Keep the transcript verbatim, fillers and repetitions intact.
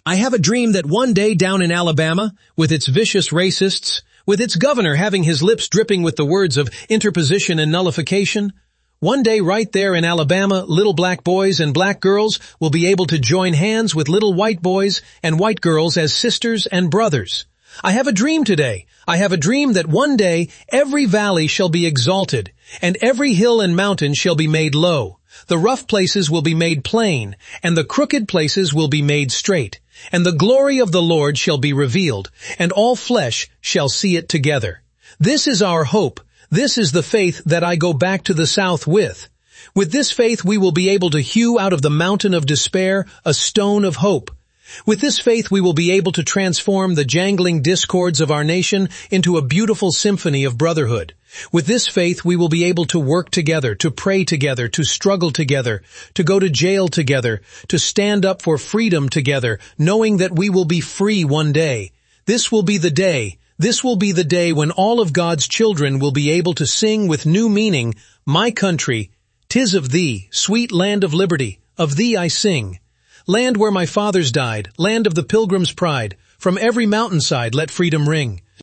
I have a dream that one day down in Alabama, with its vicious racists, with its governor having his lips dripping with the words of interposition and nullification, one day right there in Alabama, little black boys and black girls will be able to join hands with little white boys and white girls as sisters and brothers. I have a dream today. I have a dream that one day every valley shall be exalted, and every hill and mountain shall be made low. The rough places will be made plain, and the crooked places will be made straight. And the glory of the Lord shall be revealed, and all flesh shall see it together. This is our hope. This is the faith that I go back to the South with. With this faith we will be able to hew out of the mountain of despair a stone of hope. With this faith we will be able to transform the jangling discords of our nation into a beautiful symphony of brotherhood. With this faith we will be able to work together, to pray together, to struggle together, to go to jail together, to stand up for freedom together, knowing that we will be free one day. This will be the day, this will be the day when all of God's children will be able to sing with new meaning, "My country, 'tis of thee, sweet land of liberty, of thee I sing. Land where my fathers died, land of the pilgrim's pride, from every mountainside let freedom ring.